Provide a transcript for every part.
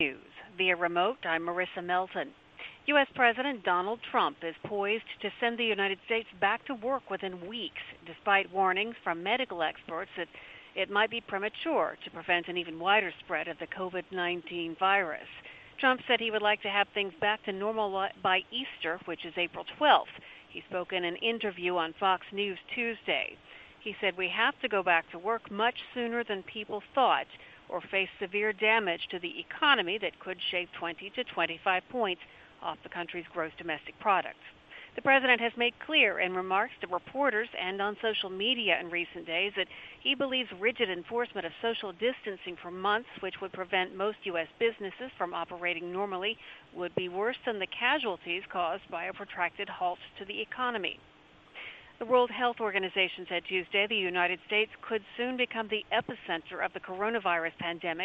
News. Via remote, I'm Marissa Melton. U.S. President Donald Trump is poised to send the United States back to work within weeks, despite warnings from medical experts that it might be premature to prevent an even wider spread of the COVID-19 virus. Trump said he would like to have things back to normal by Easter, which is April 12th. He spoke in an interview on Fox News Tuesday. He said, "We have to go back to work much sooner than people thought, or face severe damage to the economy that could shave 20 to 25 points off the country's gross domestic product." The president has made clear in remarks to reporters and on social media in recent days that he believes rigid enforcement of social distancing for months, which would prevent most U.S. businesses from operating normally, would be worse than the casualties caused by a protracted halt to the economy. The World Health Organization said Tuesday the United States could soon become the epicenter of the coronavirus pandemic.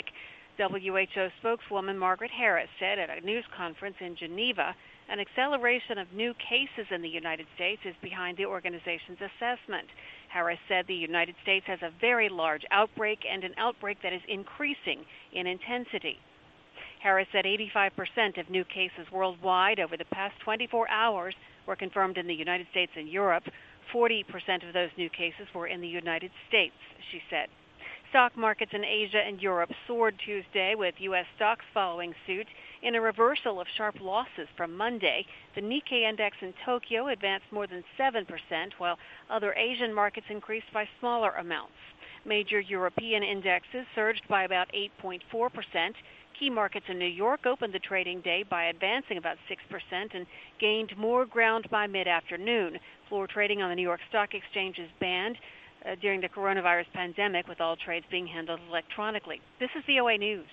WHO spokeswoman Margaret Harris said at a news conference in Geneva an acceleration of new cases in the United States is behind the organization's assessment. Harris said the United States has a very large outbreak and an outbreak that is increasing in intensity. Harris said 85% of new cases worldwide over the past 24 hours were confirmed in the United States and Europe. 40% of those new cases were in the United States, she said. Stock markets in Asia and Europe soared Tuesday, with U.S. stocks following suit in a reversal of sharp losses from Monday. The Nikkei index in Tokyo advanced more than 7%, while other Asian markets increased by smaller amounts. Major European indexes surged by about 8.4%. Key markets in New York opened the trading day by advancing about 6% and gained more ground by mid-afternoon. Floor trading on the New York Stock Exchange is banned during the coronavirus pandemic, with all trades being handled electronically. This is VOA News.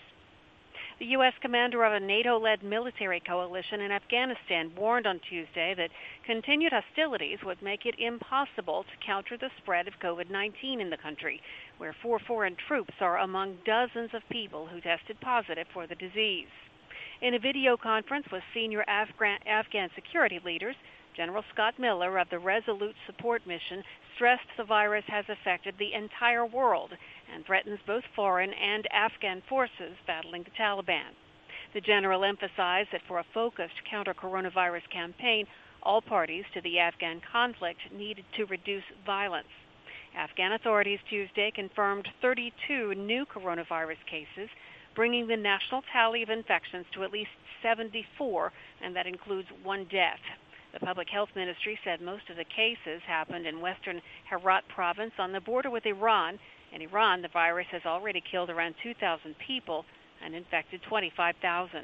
The U.S. commander of a NATO-led military coalition in Afghanistan warned on Tuesday that continued hostilities would make it impossible to counter the spread of COVID-19 in the country, where 4 foreign troops are among dozens of people who tested positive for the disease. In a video conference with senior Afghan security leaders, General Scott Miller of the Resolute Support Mission stressed the virus has affected the entire world and threatens both foreign and Afghan forces battling the Taliban. The general emphasized that for a focused counter-coronavirus campaign, all parties to the Afghan conflict needed to reduce violence. Afghan authorities Tuesday confirmed 32 new coronavirus cases, bringing the national tally of infections to at least 74, and that includes 1 death. The Public Health Ministry said most of the cases happened in western Herat province on the border with Iran. In Iran, the virus has already killed around 2,000 people and infected 25,000.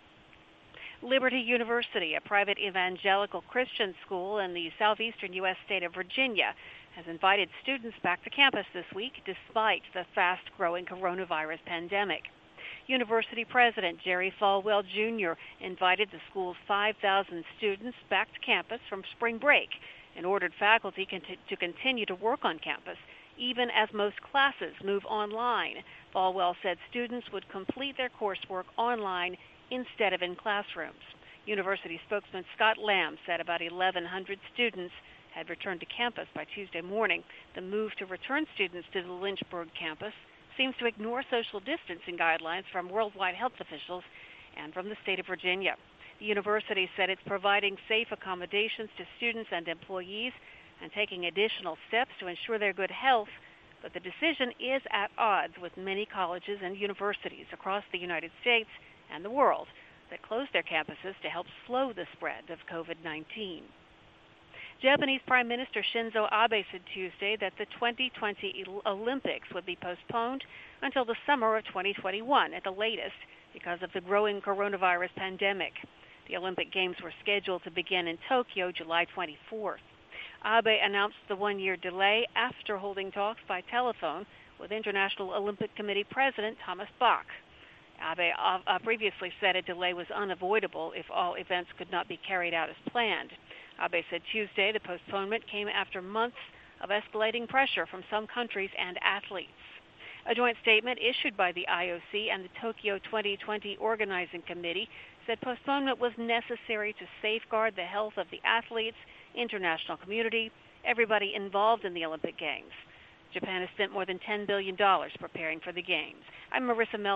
Liberty University, a private evangelical Christian school in the southeastern U.S. state of Virginia, has invited students back to campus this week despite the fast-growing coronavirus pandemic. University President Jerry Falwell, Jr. invited the school's 5,000 students back to campus from spring break and ordered faculty to continue to work on campus, even as most classes move online. Falwell said students would complete their coursework online instead of in classrooms. University spokesman Scott Lamb said about 1,100 students had returned to campus by Tuesday morning. The move to return students to the Lynchburg campus seems to ignore social distancing guidelines from worldwide health officials and from the state of Virginia. The university said it's providing safe accommodations to students and employees and taking additional steps to ensure their good health, but the decision is at odds with many colleges and universities across the United States and the world that closed their campuses to help slow the spread of COVID-19. Japanese Prime Minister Shinzo Abe said Tuesday that the 2020 Olympics would be postponed until the summer of 2021 at the latest because of the growing coronavirus pandemic. The Olympic Games were scheduled to begin in Tokyo July 24th. Abe announced the one-year delay after holding talks by telephone with International Olympic Committee President Thomas Bach. Abe previously said a delay was unavoidable if all events could not be carried out as planned. Abe said Tuesday the postponement came after months of escalating pressure from some countries and athletes. A joint statement issued by the IOC and the Tokyo 2020 Organizing Committee said postponement was necessary to safeguard the health of the athletes, international community, everybody involved in the Olympic Games. Japan has spent more than $10 billion preparing for the Games. I'm Marissa Melton.